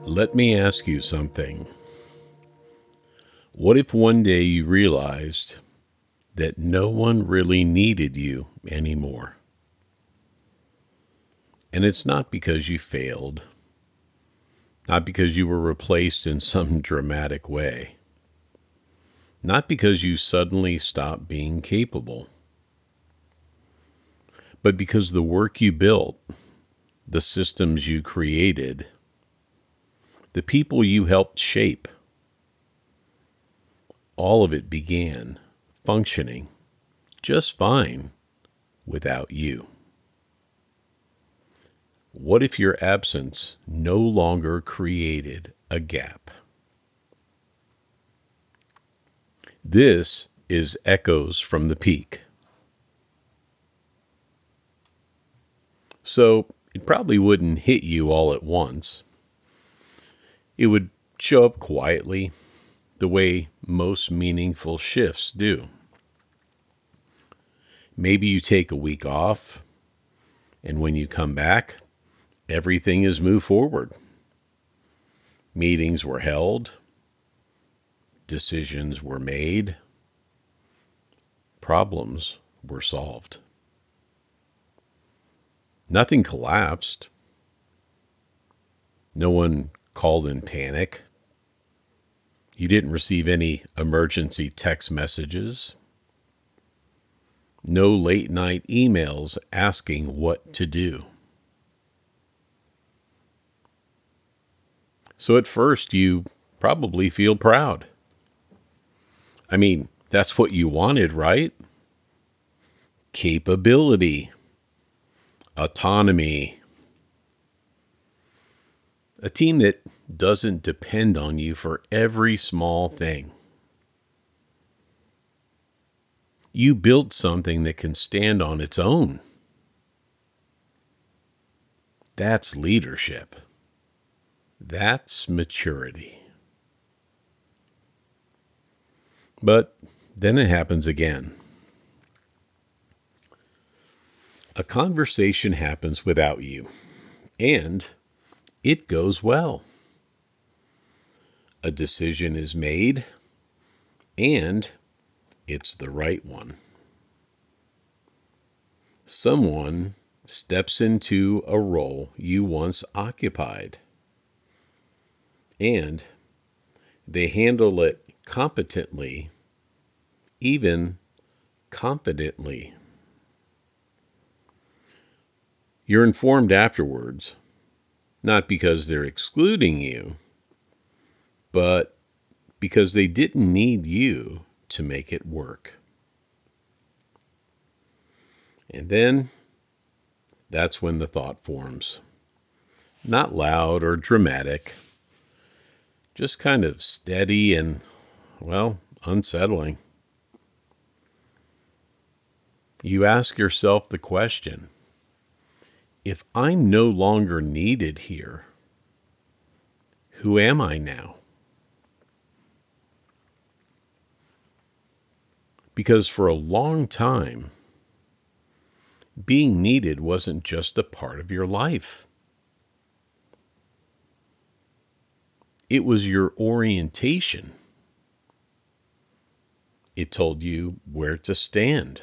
Let me ask you something. What if one day you realized that no one really needed you anymore? And it's not because you failed, not because you were replaced in some dramatic way, not because you suddenly stopped being capable, but because the work you built, the systems you created, the people you helped shape, all of it began functioning just fine without you. What if your absence no longer created a gap? This is Echoes from the Peak. So it probably wouldn't hit you all at once. It would show up quietly, the way most meaningful shifts do. Maybe you take a week off, and when you come back, everything is moved forward. Meetings were held, decisions were made, problems were solved. Nothing collapsed. No one called in panic. You didn't receive any emergency text messages. No late night emails asking what to do. So at first, you probably feel proud. I mean, that's what you wanted, right? Capability, autonomy, a team that doesn't depend on you for every small thing. You built something that can stand on its own. That's leadership. That's maturity. But then it happens again. A conversation happens without you, and it goes well. A decision is made, and it's the right one. Someone steps into a role you once occupied, and they handle it competently, even confidently. You're informed afterwards, not because they're excluding you, but because they didn't need you to make it work. And then that's when the thought forms. Not loud or dramatic, just kind of steady and, well, unsettling. You ask yourself the question, if I'm no longer needed here, who am I now? Because for a long time, being needed wasn't just a part of your life. It was your orientation. It told you where to stand,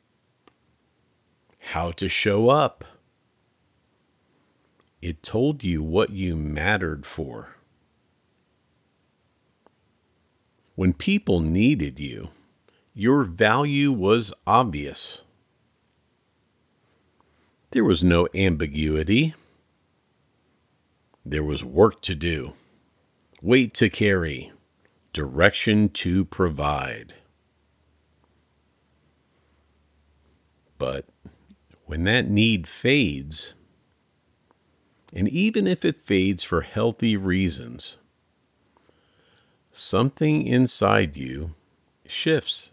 how to show up. It told you what you mattered for. When people needed you, your value was obvious. There was no ambiguity. There was work to do, weight to carry, direction to provide. But when that need fades, and even if it fades for healthy reasons, something inside you shifts.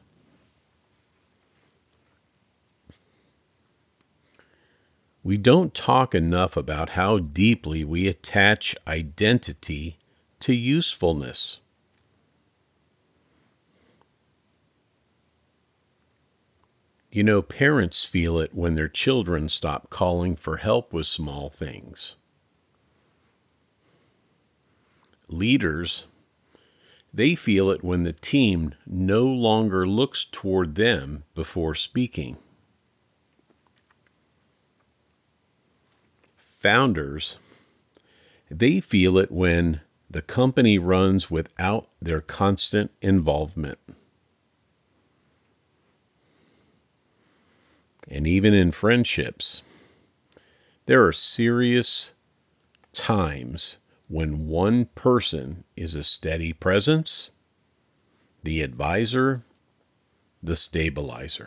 We don't talk enough about how deeply we attach identity to usefulness. You know, parents feel it when their children stop calling for help with small things. Leaders, they feel it when the team no longer looks toward them before speaking. Founders, they feel it when the company runs without their constant involvement. And even in friendships, there are serious times when one person is a steady presence, the advisor, the stabilizer.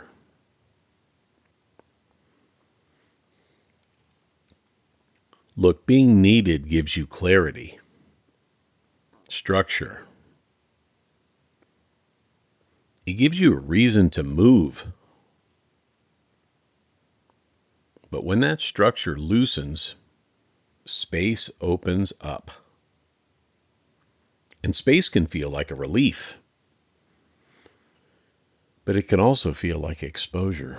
Look, being needed gives you clarity, structure. It gives you a reason to move. But when that structure loosens, space opens up. And space can feel like a relief, but it can also feel like exposure.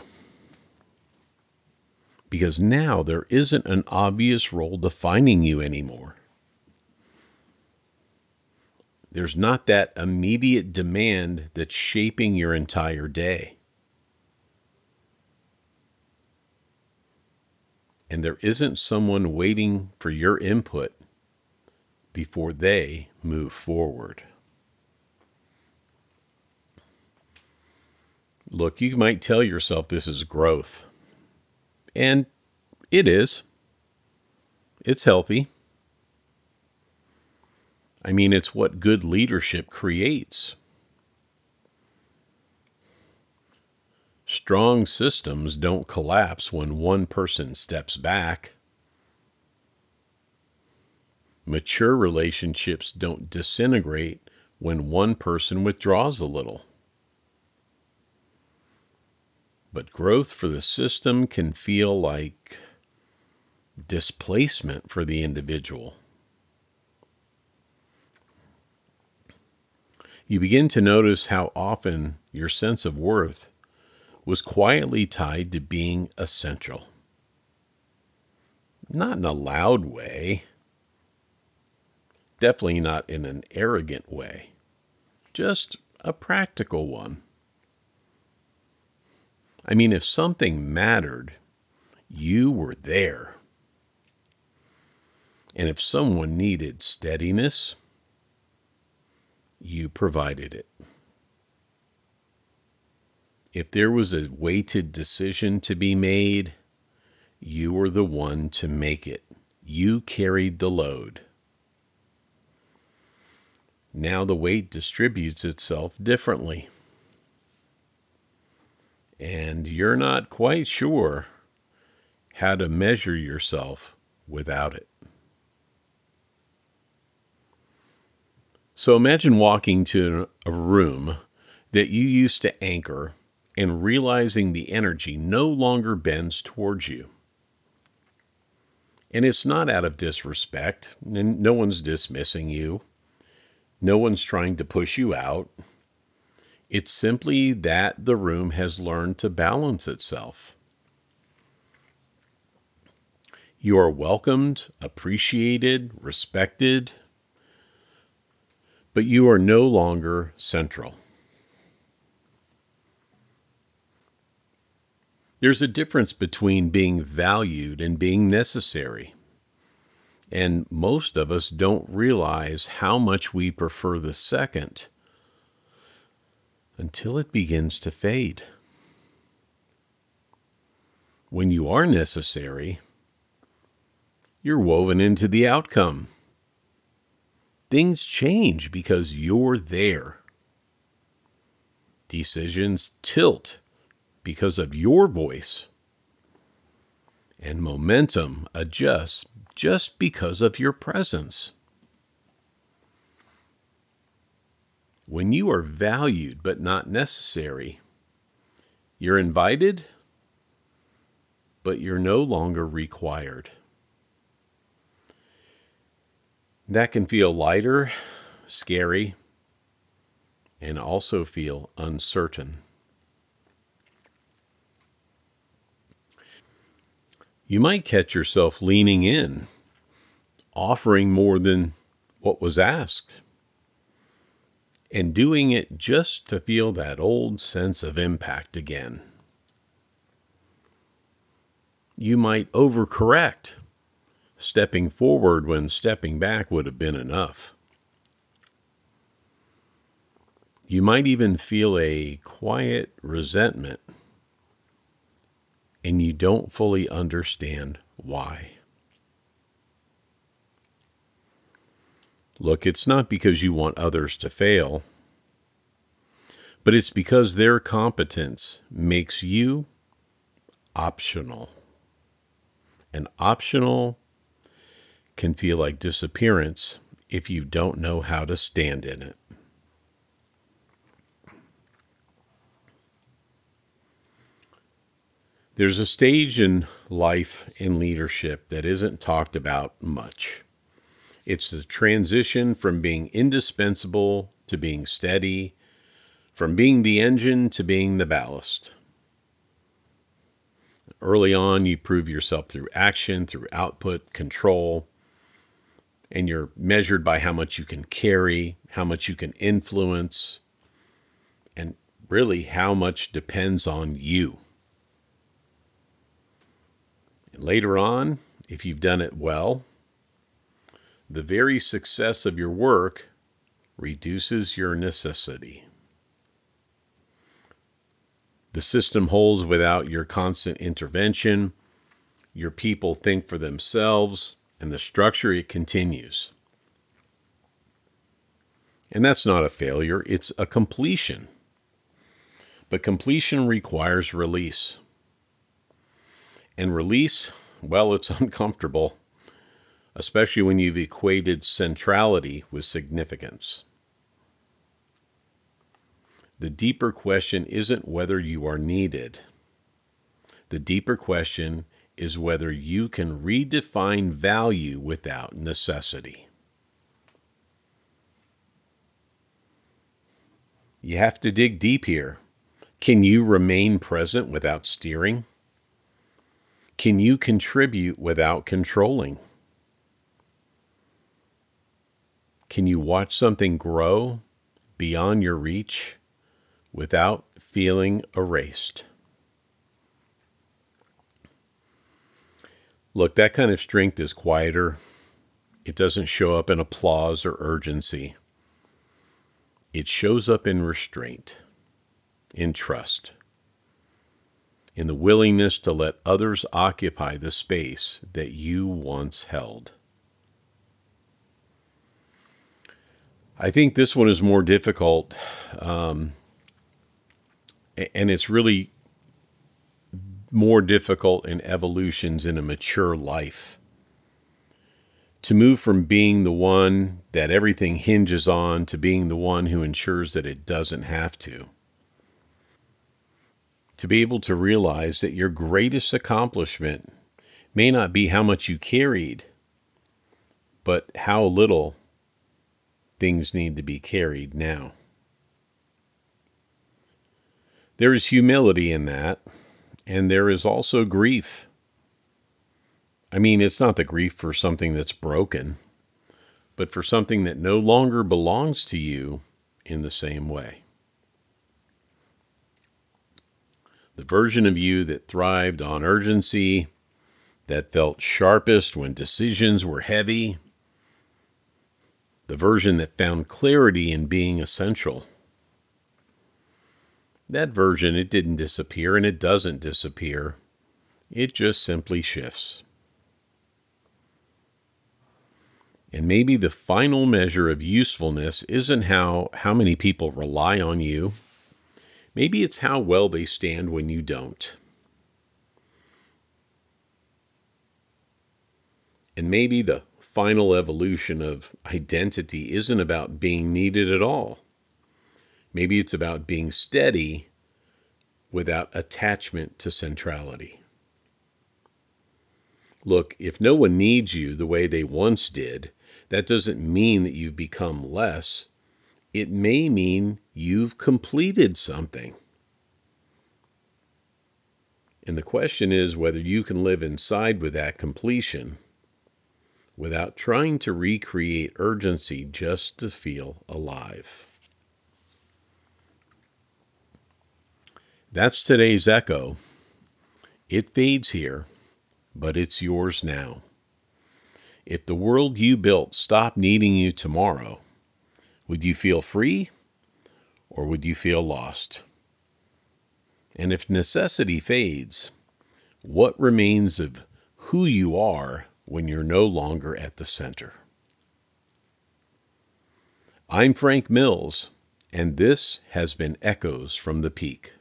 Because now there isn't an obvious role defining you anymore. There's not that immediate demand that's shaping your entire day. And there isn't someone waiting for your input before they move forward. Look, you might tell yourself this is growth. And it is. It's healthy. I mean, it's what good leadership creates. Strong systems don't collapse when one person steps back. Mature relationships don't disintegrate when one person withdraws a little. But growth for the system can feel like displacement for the individual. You begin to notice how often your sense of worth was quietly tied to being essential. Not in a loud way. Definitely not in an arrogant way. Just a practical one. I mean, if something mattered, you were there. And if someone needed steadiness, you provided it. If there was a weighted decision to be made, you were the one to make it. You carried the load. Now the weight distributes itself differently. And you're not quite sure how to measure yourself without it. So imagine walking to a room that you used to anchor and realizing the energy no longer bends towards you. And it's not out of disrespect, and no one's dismissing you. No one's trying to push you out. It's simply that the room has learned to balance itself. You are welcomed, appreciated, respected, but you are no longer central. There's a difference between being valued and being necessary. And most of us don't realize how much we prefer the second until it begins to fade. When you are necessary, you're woven into the outcome. Things change because you're there. Decisions tilt because of your voice. And momentum adjusts just because of your presence. When you are valued but not necessary, you're invited, but you're no longer required. That can feel lighter, scary, and also feel uncertain. You might catch yourself leaning in, offering more than what was asked, and doing it just to feel that old sense of impact again. You might overcorrect, stepping forward when stepping back would have been enough. You might even feel a quiet resentment, and you don't fully understand why. Look, it's not because you want others to fail, but it's because their competence makes you optional. And optional can feel like disappearance if you don't know how to stand in it. There's a stage in life and leadership that isn't talked about much. It's the transition from being indispensable to being steady, from being the engine to being the ballast. Early on, you prove yourself through action, through output, control, and you're measured by how much you can carry, how much you can influence, and really how much depends on you. And later on, if you've done it well, the very success of your work reduces your necessity. The system holds without your constant intervention. Your people think for themselves, and the structure, it continues. And that's not a failure, it's a completion. But completion requires release. And release, well, it's uncomfortable, especially when you've equated centrality with significance. The deeper question isn't whether you are needed. The deeper question is whether you can redefine value without necessity. You have to dig deep here. Can you remain present without steering? Can you contribute without controlling? Can you watch something grow beyond your reach without feeling erased? Look, that kind of strength is quieter. It doesn't show up in applause or urgency. It shows up in restraint, in trust, in the willingness to let others occupy the space that you once held. I think this one is more difficult, and it's really more difficult in evolutions in a mature life. To move from being the one that everything hinges on to being the one who ensures that it doesn't have to. To be able to realize that your greatest accomplishment may not be how much you carried, but how little things need to be carried now. There is humility in that, and there is also grief. I mean, it's not the grief for something that's broken, but for something that no longer belongs to you in the same way. The version of you that thrived on urgency, that felt sharpest when decisions were heavy, the version that found clarity in being essential. That version, it didn't disappear, and it doesn't disappear. It just simply shifts. And maybe the final measure of usefulness isn't how many people rely on you. Maybe it's how well they stand when you don't. And maybe the final evolution of identity isn't about being needed at all. Maybe it's about being steady without attachment to centrality. Look, if no one needs you the way they once did, that doesn't mean that you've become less. It may mean you've completed something. And the question is whether you can live inside with that completion, without trying to recreate urgency just to feel alive. That's today's echo. It fades here, but it's yours now. If the world you built stopped needing you tomorrow, would you feel free or would you feel lost? And if necessity fades, what remains of who you are when you're no longer at the center? I'm Frank Mills, and this has been Echoes from the Peak.